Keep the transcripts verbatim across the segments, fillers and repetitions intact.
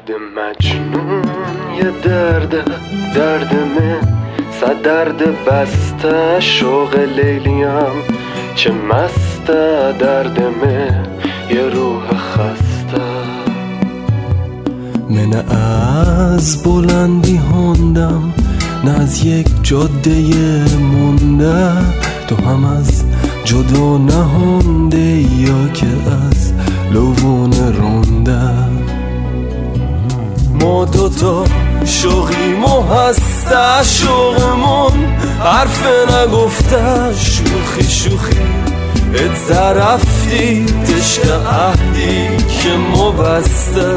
درد مجنون یه درده، درد من صد درد بسته، شوق لیلیم چه مسته، درد من یه روح خسته. من از بلندی هندم، نه از یک جاده مونده، تو هم از جدا نهنده یا که از لوون رونده. ما دوتا شوقیم و هسته، شوقمون حرف نگفته، شوخی شوخی ات زرفتی تشک عهدی که ما بسته.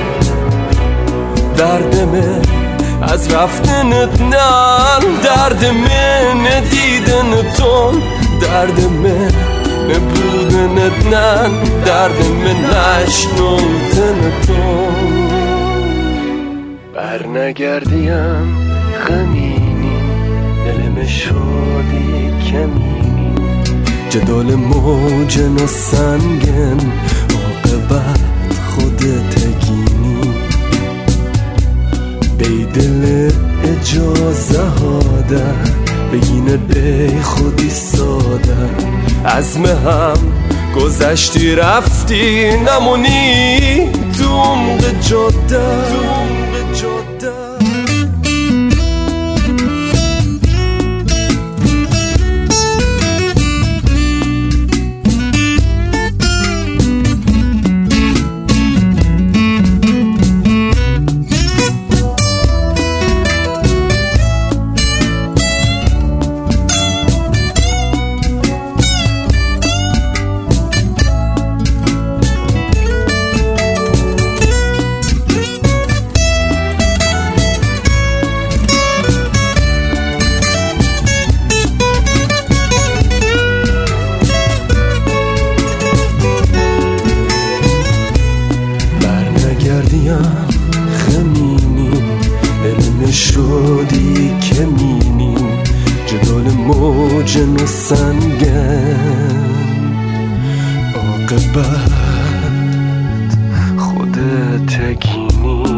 درد من از رفتنت نن، درد من دیدن تون، درد من نبودنت نن، درد من نشنودن تون. بر نگردیم غمینی، دلم شدی کمینی، جدال موجن و سنگن، عاقبت خودت گینی. بی دل اجازه هاده، بگینه بی خودی ساده، از مهم گذشتی رفتی، نمونی تو عمق جاده. خمینیم دل شدی کمینیم، جدال موجن و سنگن، عاقبت خودت گینی.